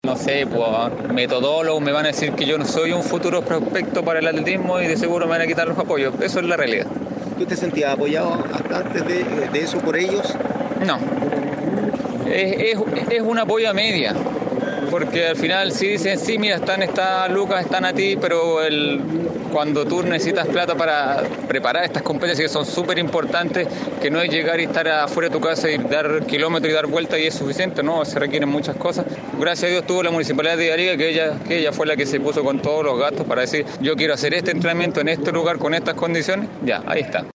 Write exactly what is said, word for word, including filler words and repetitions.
No sé, pues metodólogos me van a decir que yo no soy un futuro prospecto para el atletismo y de seguro me van a quitar los apoyos. Eso es la realidad. ¿Tú te sentías apoyado hasta antes de, de eso por ellos? No. Es, es, es un apoyo a media. Porque al final sí dicen, sí, mira, están estas lucas, están a ti, pero el, cuando tú necesitas plata para preparar estas competencias que son súper importantes, que no es llegar y estar afuera de tu casa y dar kilómetros y dar vueltas y es suficiente, no, se requieren muchas cosas. Gracias a Dios tuvo la Municipalidad de Arica, que ella, que ella fue la que se puso con todos los gastos para decir, yo quiero hacer este entrenamiento en este lugar con estas condiciones, ya, ahí está.